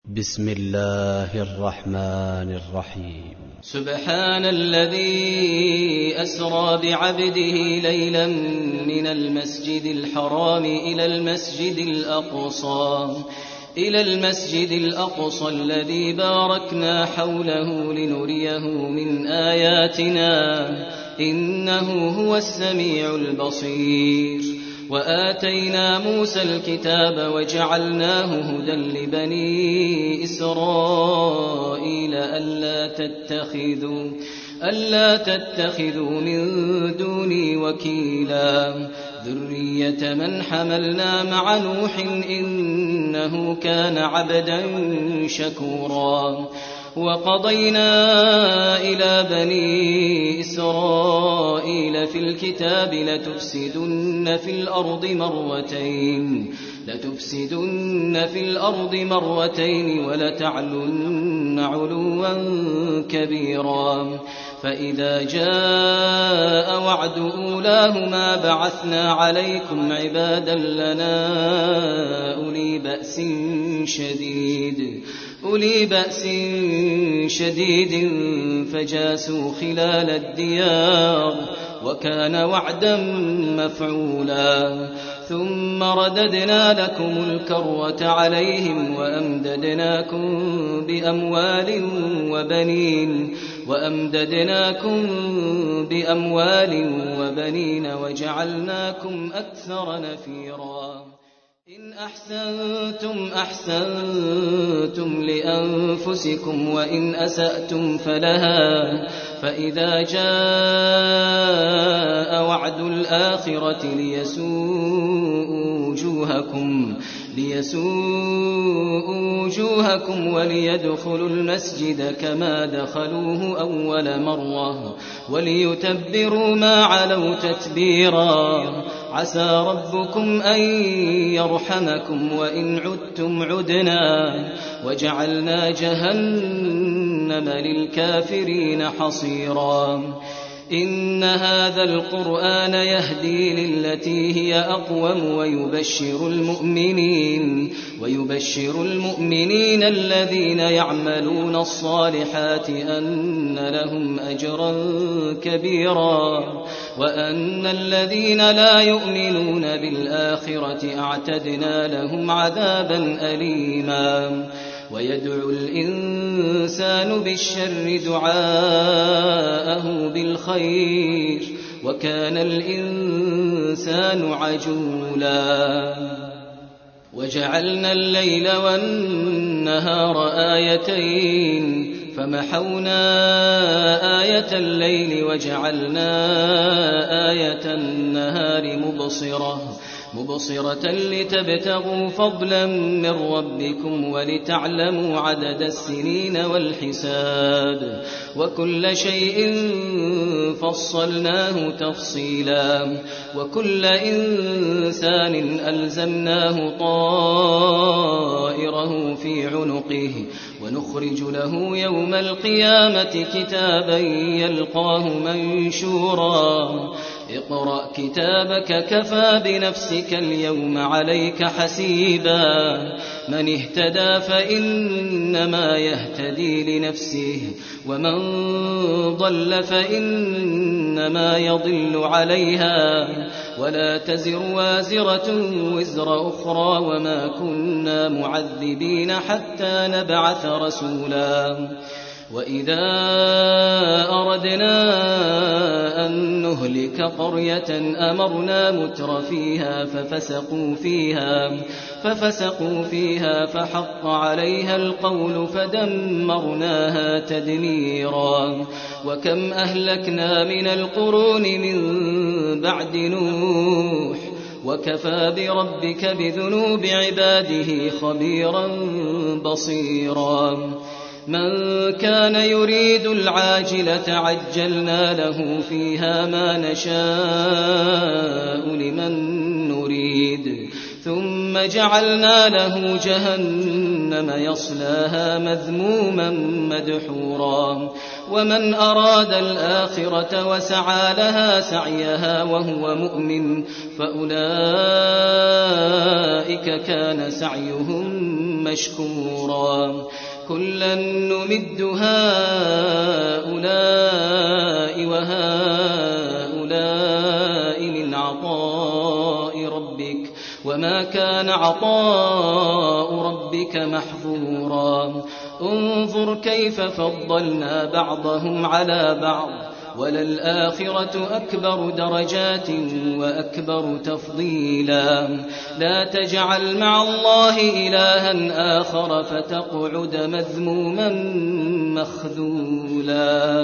بسم الله الرحمن الرحيم. سبحان الذي أسرى بعبده ليلا من المسجد الحرام إلى المسجد الأقصى الذي باركنا حوله لنريه من آياتنا إنه هو السميع البصير. وآتينا موسى الكتاب وجعلناه هدى لبني إسرائيل ألا تتخذوا من دوني وكيلا ذرية من حملنا مع نوح إنه كان عبدا شكورا. وقضينا إلى بني إسرائيل في الكتاب لتفسدن في الأرض مرتين ولتعلن علوا كبيرا. فإذا جاء وعد أولاهما بعثنا عليكم عبادا لنا أولي بأس شديد فجاسوا خلال الديار وكان وعدا مفعولا. ثم رددنا لكم الكرة عليهم وأمددناكم بأموال وبنين وجعلناكم أكثر نفيرا. إن أحسنتم لأنفسكم وإن أسأتم فلها. فإذا جاء وعد الآخرة ليسوءوا وجوهكم وليدخلوا المسجد كما دخلوه أول مرة وليتبروا ما علوا تتبيرا. عسى ربكم أن يرحمكم وإن عدتم عدنا وجعلنا جهنم للكافرين حصيرا. إن هذا القرآن يهدي للتي هي أقوم ويبشر المؤمنين الذين يعملون الصالحات أن لهم أجرا كبيرا وأن الذين لا يؤمنون بالآخرة أعتدنا لهم عذابا أليما. ويدعو الإنسان بالشر دعاءه بالخير وكان الإنسان عجولا. وجعلنا الليل والنهار آيتين فمحونا آية الليل وجعلنا آية النهار مبصرة لتبتغوا فضلا من ربكم ولتعلموا عدد السنين والحساب وكل شيء فصلناه تفصيلا. وكل إنسان ألزمناه طائره في عنقه ونخرج له يوم القيامة كتابا يلقاه منشورا. اقرأ كتابك كفى بنفسك اليوم عليك حسيبا. من اهتدى فإنما يهتدي لنفسه ومن ضل فإنما يضل عليها ولا تزر وازرة وزر أخرى وما كنا معذبين حتى نبعث رسولا. وإذا أردنا أن نهلك قرية أمرنا متر فيها ففسقوا فيها فحق عليها القول فدمرناها تدميرا. وكم أهلكنا من القرون من بعد نوح وكفى بربك بذنوب عباده خبيرا بصيرا. من كان يريد العاجلة عجلنا له فيها ما نشاء لمن نريد ثم جعلنا له جهنم يصلاها مذموما مدحورا. ومن أراد الآخرة وسعى لها سعيها وهو مؤمن فأولئك كان سعيهم مشكورا كلا نمد هؤلاء وهؤلاء من عطاء ربك وما كان عطاء ربك محظورا انظر كيف فضلنا بعضهم على بعض وللآخرة أكبر درجات وأكبر تفضيلا لا تجعل مع الله إلها آخر فتقعد مذموما مخذولا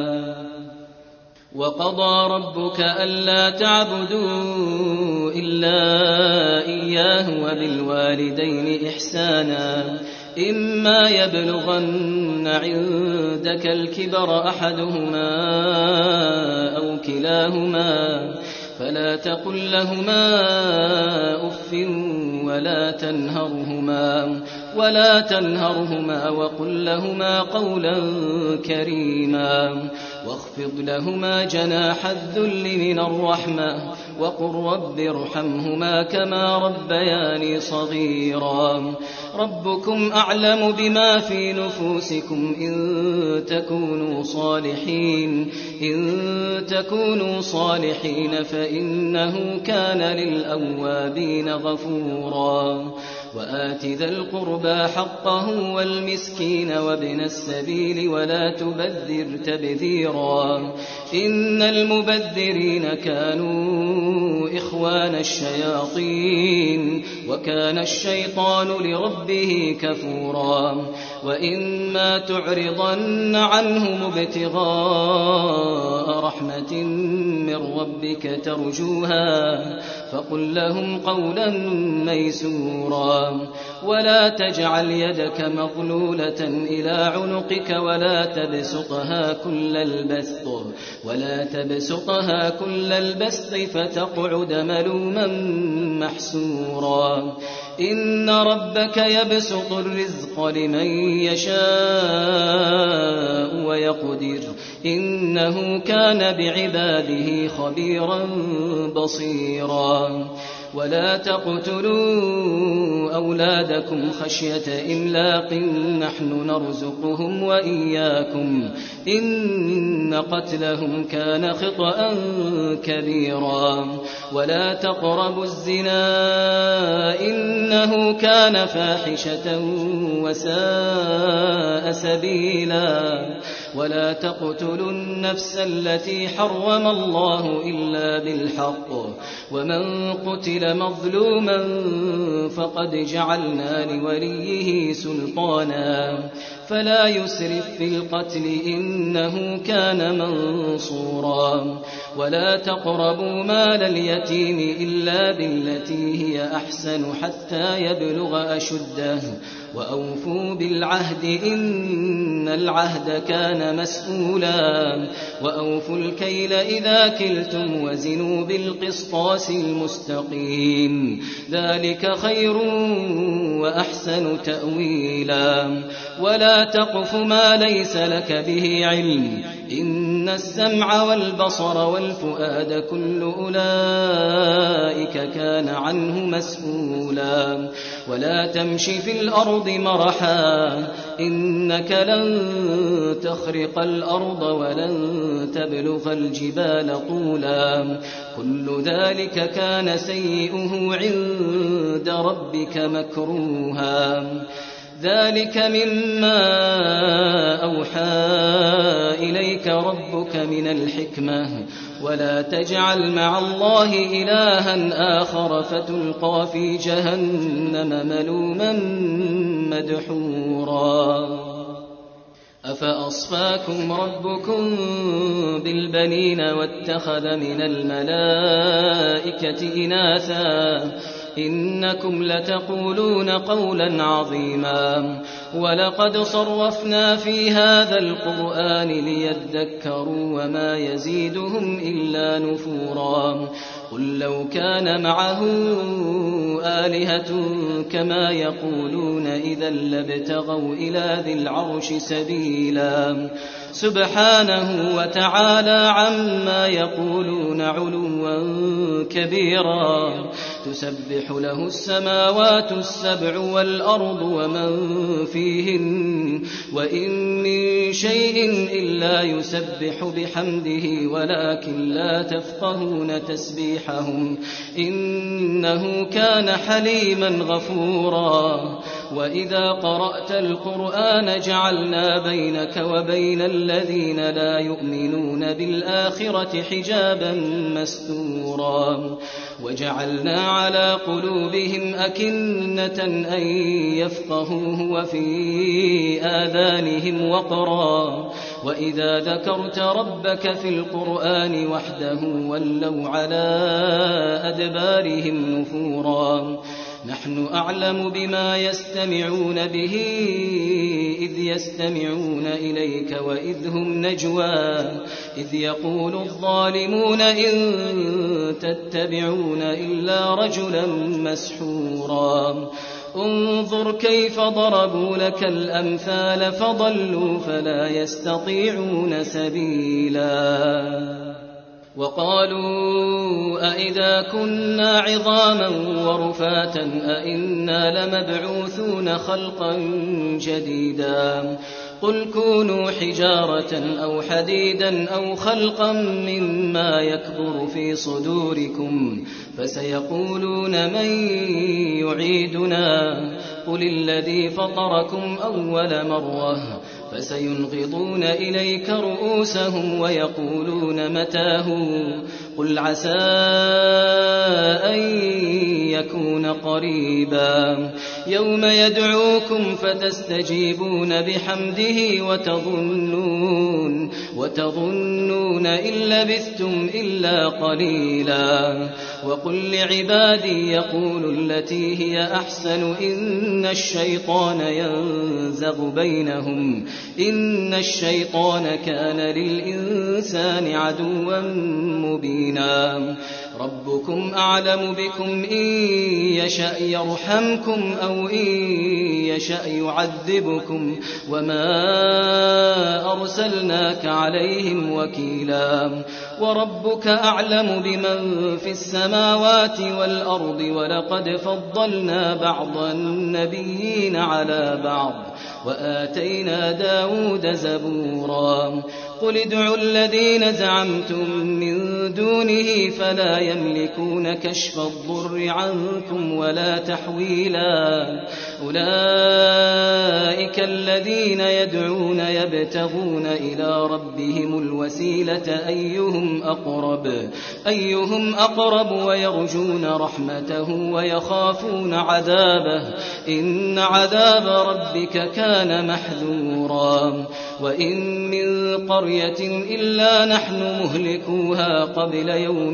وقضى ربك ألا تعبدوا إلا إياه وبالوالدين إحسانا إما يبلغن عندك الكبر أحدهما أو كلاهما فلا تقل لهما أف ولا تنهرهما وقل لهما قولا كريما واخفض لهما جناح الذل من الرحمة وقل رب ارحمهما كما ربياني صغيرا ربكم أعلم بما في نفوسكم إن تكونوا صالحين فإنه كان للأوابين غفورا وآت ذا القربى حقه والمسكين وابن السبيل ولا تبذر تبذيرا إن المبذرين كانوا إخوان الشياطين وكان الشيطان لربه كفورا وإما تعرضن عنهم ابتغاء رحمة من ربك ترجوها فقل لهم قولا ميسورا ولا تجعل يدك مغلولة إلى عنقك ولا تبسطها كل البسط فتقعد ملوما محسورا إن ربك يبسط الرزق لمن يشاء ويقدر إنه كان بعباده خبيرا بصيرا ولا تقتلوا أولادكم خشية إملاق نحن نرزقهم وإياكم إن قتلهم كان خطأ كبيرا ولا تقربوا الزنا إنه كان فاحشة وساء سبيلا ولا تقتلوا النفس التي حرم الله إلا بالحق ومن قتل مظلوما فقد جعلنا لوليه سلطانا فلا يسرف في القتل إنه كان منصورا ولا تقربوا مال اليتيم إلا بالتي هي أحسن حتى يبلغ أشده وأوفوا بالعهد إن العهد كان مسؤولا وأوفوا الكيل إذا كلتم وزنوا بالقسطاس المستقيم ذلك خير وأحسن تأويلا ولا تقف ما ليس لك به علم إن السمع والبصر والفؤاد كل أولئك كان عنه مسؤولا ولا تمش في الأرض مرحا إنك لن تخرق الأرض ولن تبلغ الجبال طولا كل ذلك كان سيئه عند ربك مكروها ذلك مما أوحى إليك ربك من الحكمة ولا تجعل مع الله إلها آخر فتلقى في جهنم ملوما مدحورا أفأصفاكم ربكم بالبنين واتخذ من الملائكة إناثا إنكم لتقولون قولا عظيما ولقد صرفنا في هذا القرآن ليذكروا وما يزيدهم إلا نفورا قل لو كان معه آلهة كما يقولون إذا لابتغوا إلى ذي العرش سبيلا سبحانه وتعالى عما يقولون علوا كبيرا تسبح له السماوات السبع والأرض ومن فيهن وإن من شيء إلا يسبح بحمده ولكن لا تفقهون تسبيحهم إنه كان حليما غفورا وإذا قرأت القرآن جعلنا بينك وبين الذين لا يؤمنون بالآخرة حجابا مستورا وجعلنا على قلوبهم أكنة أن يفقهوه وفي آذانهم وقرا وإذا ذكرت ربك في القرآن وحده ولوا على أدبارهم نفورا نحن أعلم بما يستمعون به إذ يستمعون إليك وإذ هم نجوى إذ يقول الظالمون إن تتبعون إلا رجلا مسحورا انظر كيف ضربوا لك الأمثال فضلوا فلا يستطيعون سبيلا وقالوا أئذا كنا عظاما ورفاتا أئنا لمبعوثون خلقا جديدا قل كونوا حجارة أو حديدا أو خلقا مما يكبر في صدوركم فسيقولون من يعيدنا قل الذي فطركم أول مرة فسينغضون إليك رؤوسهم ويقولون متاه قل عسى أن يكون قريبا يوم يدعوكم فتستجيبون بحمده وتظنون إن لبثتم إلا قليلا وقل لعبادي يقولوا التي هي أحسن إن الشيطان ينزغ بينهم إن الشيطان كان للإنسان عدوا مبينا ربكم أعلم بكم إن يشأ يرحمكم أو إن يشأ يعذبكم وما أرسلناك عليهم وكيلا وربك أعلم بمن في السماوات والأرض ولقد فضلنا بعض النبيين على بعض وآتينا داود زبورا قل ادعوا الذين زعمتم من دونه فلا يملكون كشف الضر عنكم ولا تحويلا أولئك الذين يدعون يبتغون إلى ربهم الوسيلة أيهم أقرب ويرجون رحمته ويخافون عذابه إن عذاب ربك كان محذورا وإن من قرية إلا نحن مهلكوها قبل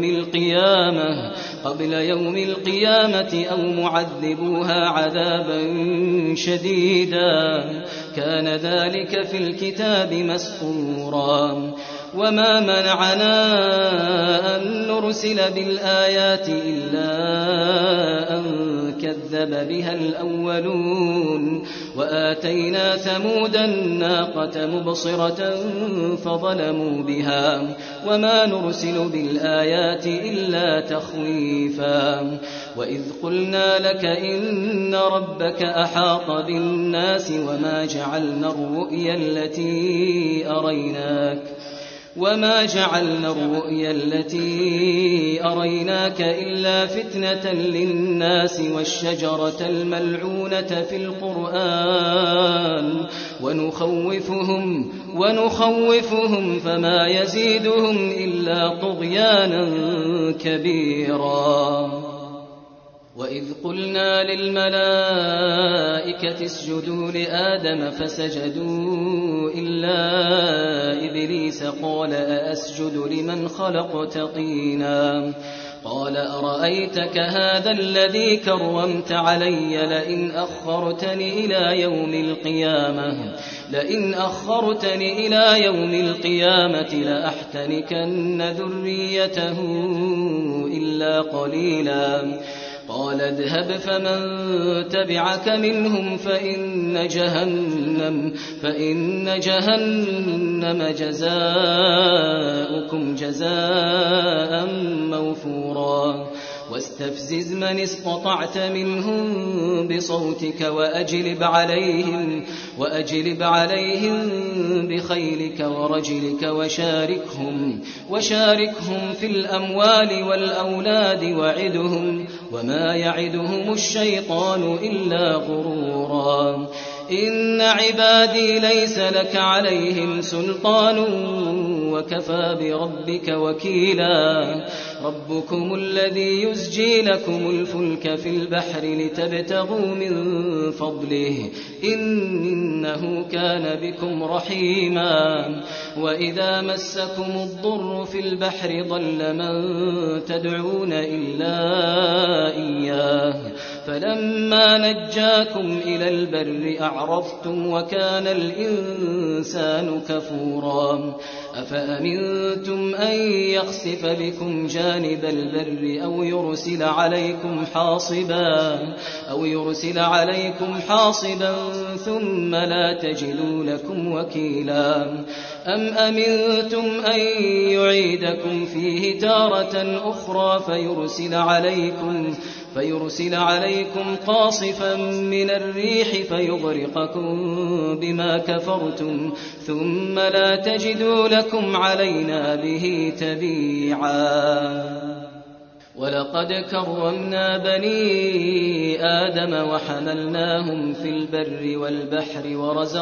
يوم القيامة أو معذبوها عذابا شديدا كان ذلك في الكتاب مسطورا وما منعنا أن نرسل بالآيات إلا أن كذب بها الأولون وآتينا ثمود الناقة مبصرة فظلموا بها وما نرسل بالآيات إلا تخويفا وإذ قلنا لك إن ربك أحاط بالناس وما جعلنا الرؤيا التي أريناك إلا فتنة للناس والشجرة الملعونة في القرآن ونخوفهم فما يزيدهم إلا طغيانا كبيرا وإذ قلنا للملائكة اسجدوا لآدم فسجدوا إلا إبليس قال أأسجد لمن خلقت طينا قال أرأيتك هذا الذي كرمت علي لئن أخرتني إلى يوم القيامة لأحتنكن ذريته إلا قليلا قال اذهب فمن تبعك منهم فإن جهنم جزاؤكم جزاء موفورا واستفزز من استطعت منهم بصوتك وأجلب عليهم بخيلك ورجلك وشاركهم في الأموال والأولاد وعدهم وما يعدهم الشيطان إلا غرورا إن عبادي ليس لك عليهم سلطان وكفى بربك وكيلا ربكم الذي يزجي لكم الفلك في البحر لتبتغوا من فضله إنه كان بكم رحيما وإذا مسكم الضر في البحر ضل من تدعون إلا إياه فلما نجاكم إلى البر أعرضتم وكان الإنسان كفورا أفأمنتم أن يخسف بكم جانب البر أو يرسل عليكم حاصبا ثم لا تجدوا لكم وكيلا أم أمنتم أن يعيدكم فيه تارة أخرى فيرسل عليكم قاصفا من الريح فيغرقكم بما كفرتم ثم لا تجدوا لكم علينا به تبيعا ولقد كرمنا بني آدم وحملناهم في البر والبحر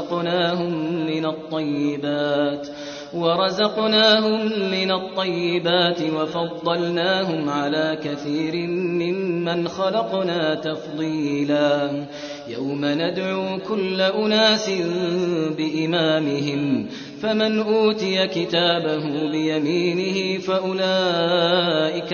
ورزقناهم من الطيبات وفضلناهم على كثير ممن خلقنا تفضيلا يوم ندعو كل أناس بإمامهم فمن أوتي كتابه بيمينه فأولئك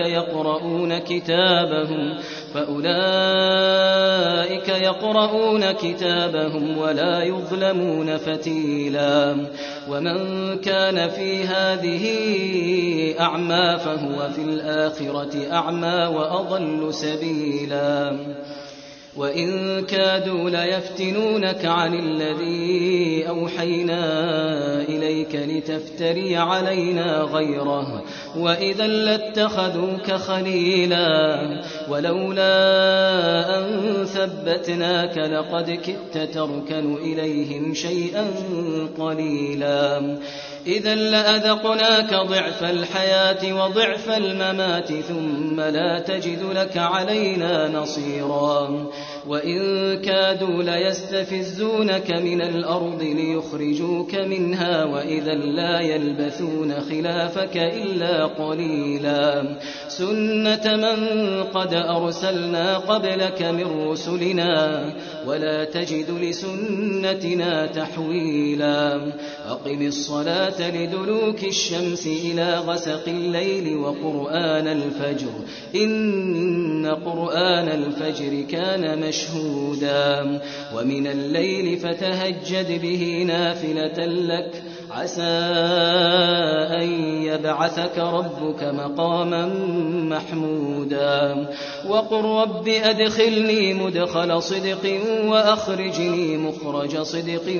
يقرؤون كتابهم ولا يظلمون فتيلا ومن كان في هذه أعمى فهو في الآخرة أعمى وأضل سبيلا وإن كادوا ليفتنونك عن الذي أوحينا إليك لتفتري علينا غيره وإذا لاتخذوك خليلا ولولا أن ثبتناك لقد كدت تركن إليهم شيئا قليلا إذا لأذقناك ضعف الحياة وضعف الممات ثم لا تجد لك علينا نصيرا وإن كادوا ليستفزونك من الأرض ليخرجوك منها وإذا لا يلبثون خلافك إلا قليلا سنة من قد أرسلنا قبلك من رسلنا ولا تجد لسنتنا تحويلا أقم الصلاة لدلوك الشمس إلى غسق الليل وقرآن الفجر إن قرآن الفجر كان مشهودا ومن الليل فتهجد به نافلة لك عسى أن يبعثك ربك مقاما محمودا وقل رب أدخلني مدخل صدق وأخرجني مخرج صدق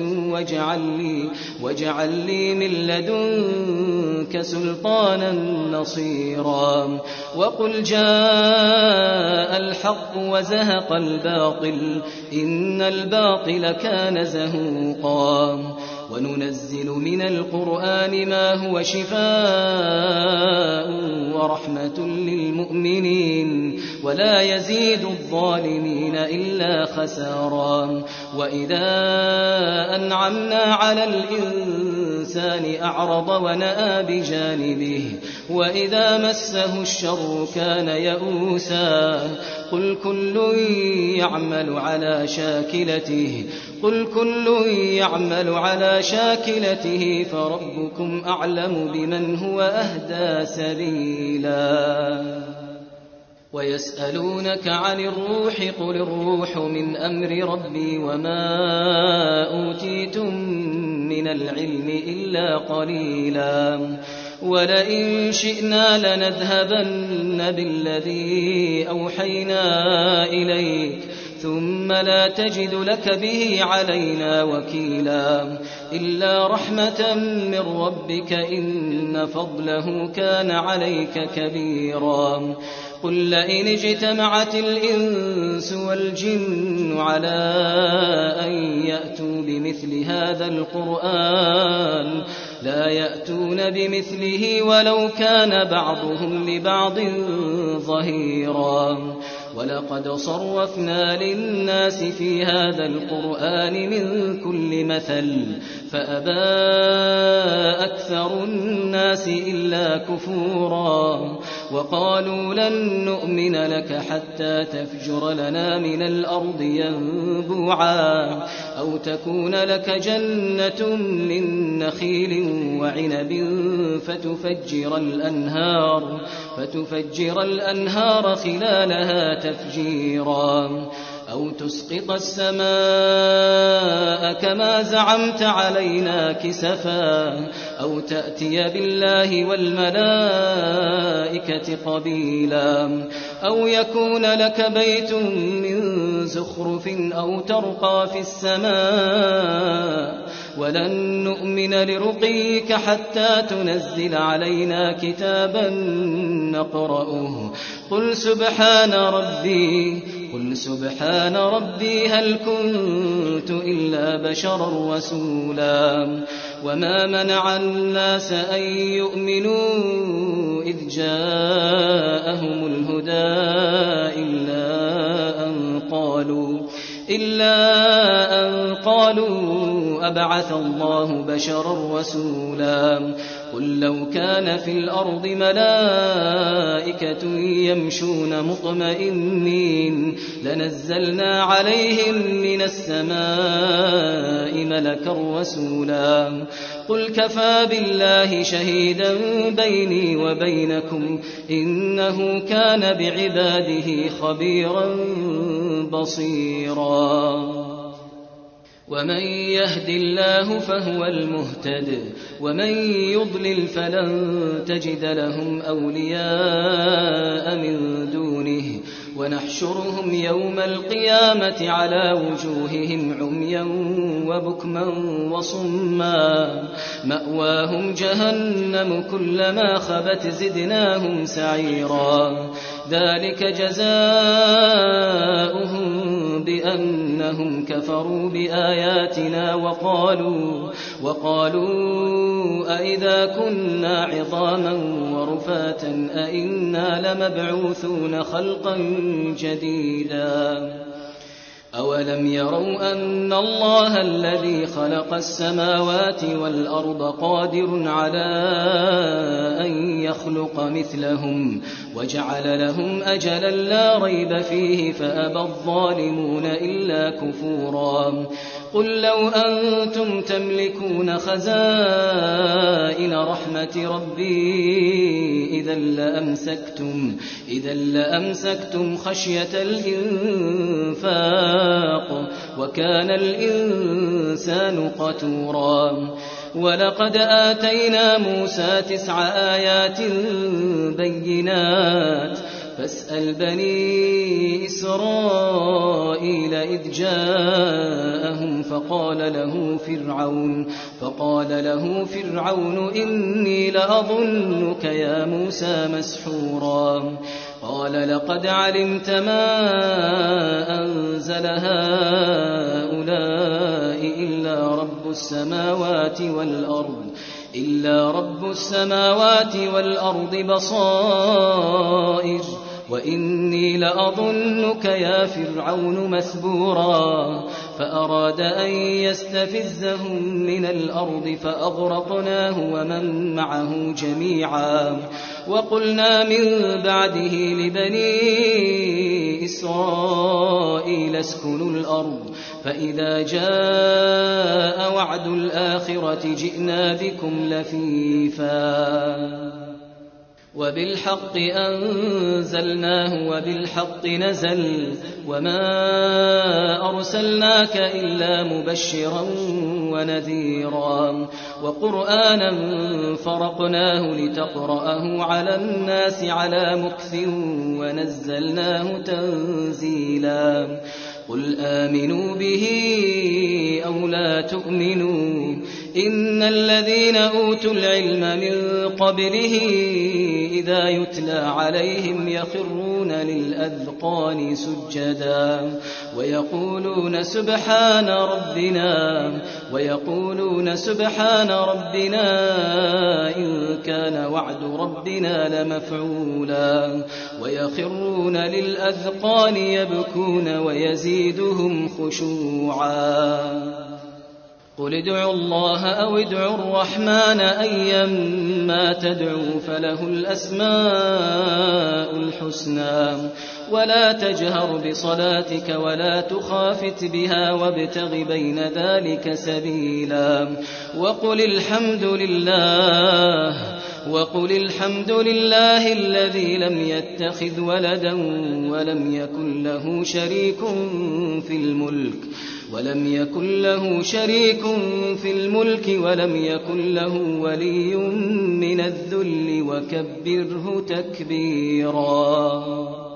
واجعل لي من لدنك سلطانا نصيرا وقل جاء الحق وزهق الباطل إن الباطل كان زهوقا وننزل من القرآن ما هو شفاء ورحمة للمؤمنين ولا يزيد الظالمين إلا خسارا وإذا أنعمنا على الإنسان أعرض ونأى بجانبه وإذا مسه الشر كان يئوسا قل كل يعمل على شاكلته فربكم أعلم بمن هو أهدى سبيلا ويسألونك عن الروح قل الروح من أمر ربي وما أوتيتم من العلم إلا قليلا ولئن شئنا لنذهبن بالذي أوحينا إليك ثم لا تجد لك به علينا وكيلا إلا رحمة من ربك إن فضله كان عليك كبيرا قل لئن اجتمعت الإنس والجن على أن يأتوا بمثل هذا القرآن لا يأتون بمثله ولو كان بعضهم لبعض ظهيرا ولقد صرفنا للناس في هذا القرآن من كل مثل فأبى أكثر الناس إلا كفورا وقالوا لن نؤمن لك حتى تفجر لنا من الأرض ينبوعا أو تكون لك جنة من نخيل وعنب فتفجر الأنهار خلالها تفجيرا أو تسقط السماء كما زعمت علينا كسفا أو تأتي بالله والملائكة قبيلا أو يكون لك بيت من زخرف أو ترقى في السماء ولن نؤمن لرقيك حتى تنزل علينا كتابا نقرأه قل سبحان ربي هل كنت إلا بشرا رسولا وما منع الناس أن يؤمنوا إذ جاءهم الهدى إلا أن قالوا أبعث الله بشرا رسولا قل لو كان في الأرض ملائكة يمشون مطمئنين لنزلنا عليهم من السماء ملكا رسولا قل كفى بالله شهيدا بيني وبينكم إنه كان بعباده خبيرا بصيرا ومن يهد الله فهو المهتد ومن يضلل فلن تجد لهم أولياء من دونه ونحشرهم يوم القيامة على وجوههم عميا وبكما وصما مأواهم جهنم كلما خبت زدناهم سعيرا ذلك جزاؤهم بأنهم كفروا بآياتنا وقالوا أئذا كنا عظاما ورفاتا أئنا لمبعوثون خلقا جديدا أولم يروا أن الله الذي خلق السماوات والأرض قادر على أن يخلق مثلهم وجعل لهم أجلا لا ريب فيه فأبى الظالمون إلا كفورا قل لو أنتم تملكون خزائن رحمة ربي إذا لأمسكتم خشية الإنفاق وكان الإنسان قتورا ولقد آتينا موسى 9 آيات بينات فاسأل بني إسرائيل إذ جاءهم فقال له فرعون إني لأظنك يا موسى مسحورا قال لقد علمت ما أنزل هؤلاء إلا رب السماوات والأرض بصائر وإني لأظنك يا فرعون مثبورا فأراد أن يستفزهم من الأرض فأغرقناه ومن معه جميعا وقلنا من بعده لبني إسرائيل اسكنوا الأرض فإذا جاء وعد الآخرة جئنا بكم لفيفا وبالحق أنزلناه وبالحق نزل وما أرسلناك إلا مبشرا ونذيرا وقرآنا فرقناه لتقرأه على الناس على مكث ونزلناه تنزيلا قل آمنوا به أو لا تؤمنوا إن الذين أوتوا العلم من قبله إذا يتلى عليهم يخرون للأذقان سجدا ويقولون سبحان ربنا إن كان وعد ربنا لمفعولا ويخرون للأذقان يبكون ويزيدهم خشوعا قل ادعوا الله أو ادعوا الرحمن أيما تدعوا فله الأسماء الحسنى ولا تجهر بصلاتك ولا تخافت بها وابتغ بين ذلك سبيلا وقل الحمد لله الذي لم يتخذ ولدا ولم يكن له شريك في الملك ولم يكن له ولي من الذل وكبره تكبيرا